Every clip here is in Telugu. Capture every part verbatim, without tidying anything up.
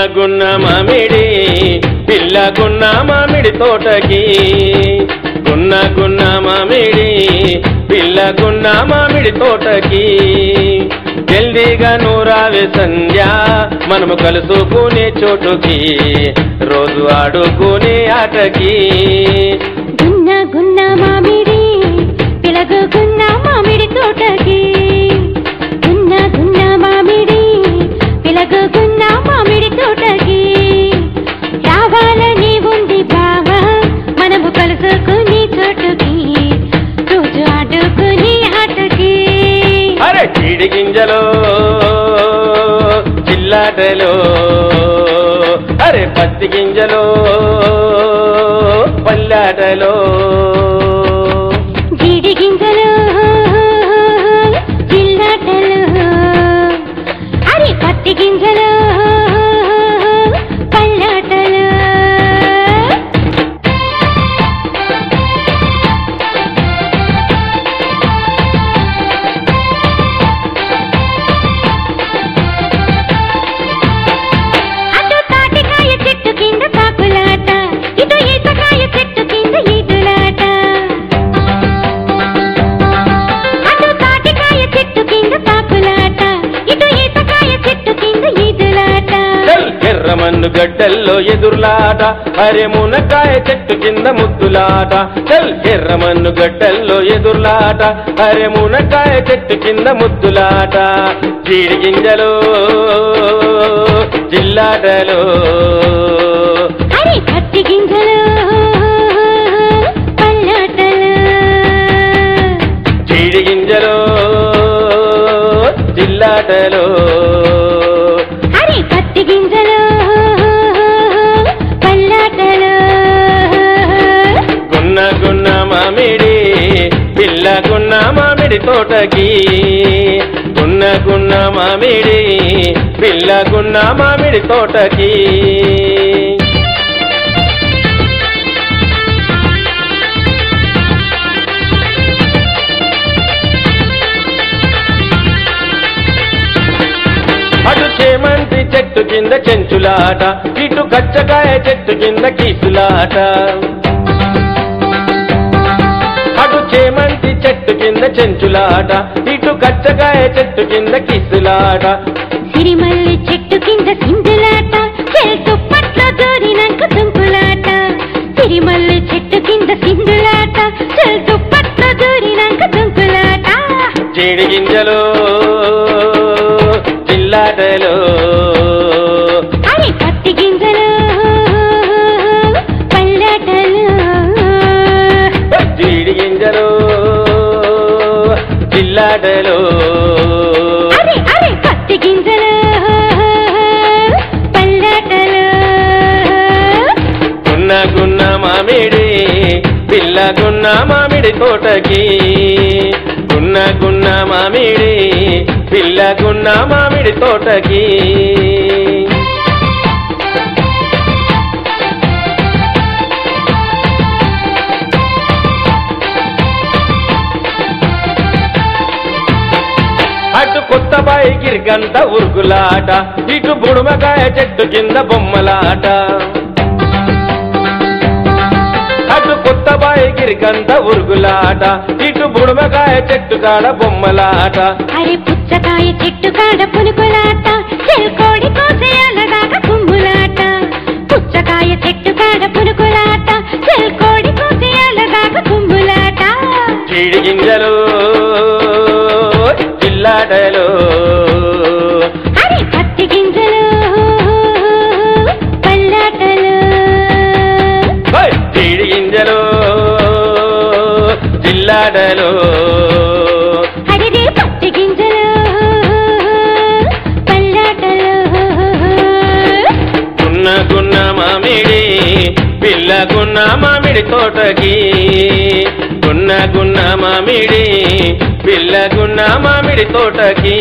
గున్న మామిడి పిల్లగున్న మామిడి తోటకి గున్న గున్న మామిడి పిల్లగున్న మామిడి తోటకి జల్దీగా నూరావే సంధ్య మనము కలుసుకునే చోటుకి రోజు ఆడుకునే ఆటకి గున్న గున్న మామిడి పిల్లగున్న మామిడి తోటకి గున్న గున్న మామిడి పిల్లగున్న మామిడి తోటకి రావాలని ఉంది బావా మనము కలుసుకునే చోటుకి రోజు ఆడుకునే ఆటకి అరే చీడి గింజలో చిల్లాటలో అరే పత్తి గింజలో పల్లాటలో జీడి గింజలు చిల్లాటలు అరే పత్తి గింజలు పల్లాటలు అటు తాటికాయ చెట్టు కింద కాకులాట ఇటు ఈతకాయ చెట్టు కింద ఈదులాట అటు తాటికాయ చెట్టు కింద కాకులాట ఇటు ఈతకాయ చెట్టు కింద ఈదులాట ఎర్రమన్ను గడ్డల్లో ఎదుర్లాట అరే మునకాయ చెట్టు కింద ముద్దులాట చల్ ఎర్రమన్ను గడ్డల్లో ఎదుర్లాట అరే మునకాయ చెట్టు కింద ముద్దులాట చీడి గింజలు జిల్లాటలో అరే పత్తి గింజలు పల్లాటలు చీడి గింజలు జిల్లాటలో అరే పత్తి గింజలు పల్లాటలు గున్న గున్న మామిడి పిల్లగున్న మామిడి తోటకి గున్న గున్న మామిడి పిల్లగున్న మామిడి తోటకి అటు చేమంతి చెట్టు కింద చెంచులాట ఇటు కచ్చకాయ చెట్టు కింద కీసులాట అటు చేమంతి చెట్టు కింద చెంచులాట ఇటు కచ్చకాయ చెట్టు కింద కిసులాట సిరిమల్లి చెట్టు కింద సింధులాట చెట్టు పట్ల దూరినాక తుంకులాట సిరిమల్లి చెట్టు కింద సింధులాట చెట్టు పట్ల దూరినాక తుంకులాట చీడి గింజలు చిల్లాటలు అరే పత్తి గింజలు పల్లాటలు చీడి గింజలు చిల్లాటలు అరే అరే పత్తి గింజలు పల్లాటలు గున్న గున్న మామిడి పిల్లగున్న మామిడి తోటకి గున్న గున్న మామిడి పిల్లగున్న మామిడి తోటకి అటు కొత్త బాయి గిరిగంత ఉరుకులాట ఇటు బుడుమకాయ చెట్టు కింద బొమ్మలాట అటు కొత్త బాయి గిరిగంత ఉరుకులాట ఇటు బుడుమకాయ చెట్టు కాడ బొమ్మలాట అరే పుచ్చకాయ చెట్టు కాడ పునుకులాట చెల్కోడి కోసేయాలదాకా కుమ్ములాట పుచ్చకాయ చెట్టు కాడ పునుకులాట చెల్కోడి కోసేయాలదాకా కుమ్ములాట చీడి గింజలు చిల్లాటలు అరే పత్తి గింజలు పల్లాటలు ఓయ్ చీడి గింజలు చిల్లాటలు అరే పత్తి గింజలు పల్లాటలు గున్న గున్న మామిడి పిల్లగున్న మామిడి తోటకి గున్న గున్న మామిడి పిల్లగున్న మామిడి తోటకి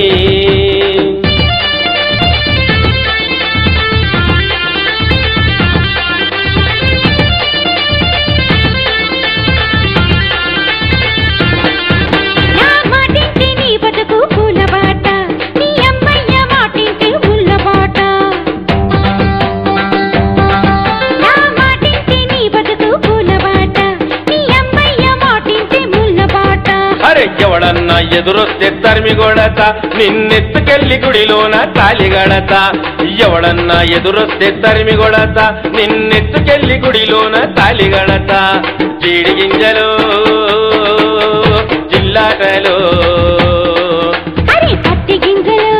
నా మాటింటి నీ బతుకు పూల బాట నీ అమ్మయ్య మాటింటి ముళ్ళ బాట ఎదురొస్తే తరిమి కొడత నిన్నెత్తుకెళ్ళి గుడిలోన కాలిగడత ఎవడన్నా ఎదురొస్తే తరిమి కొడత నిన్నెత్తుకెళ్ళి గుడిలోన కాలిగడత జీడి గింజలు జిల్లాటలో అరే పత్తి గింజలు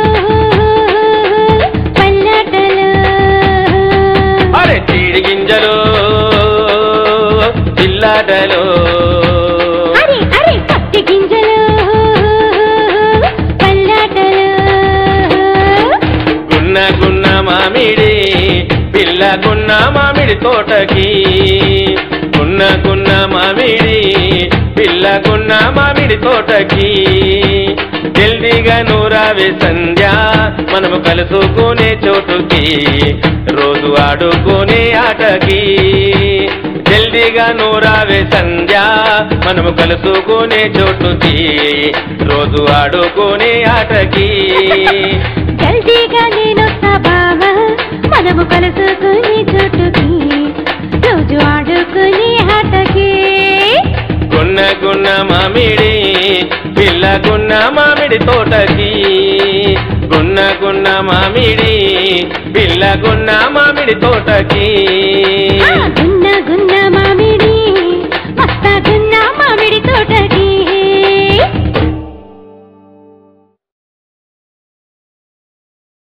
పల్లాటలు అరే జీడి గింజలు జిల్లాటలో అరే అరే పత్తి గింజలు పల్లాటలు గున్న గున్న మామిడి పిల్లగున్న మామిడి తోటకి గున్న గున్న మామిడి పిల్లగున్న మామిడి తోటకి జల్దీగా నూరావే సంధ్య మనము కలుసుకునే చోటుకి రోజు ఆడుకునే ఆటకి జల్దీగా నూరావే సంధ్య మనము కలుసుకునే చోటుకి రోజు ఆడుకునే ఆటకి జల్దీగా నేనొస్తా బావా మనము కలుసుకునే చోటుకి రోజు ఆడుకునే ఆటకి గున్న గున్న మామిడి పిల్లగున్న మామిడి తోటకి గున్న గున్న మామిడి పిల్లగున్న మామిడి తోటకి ఆ గున్న గున్న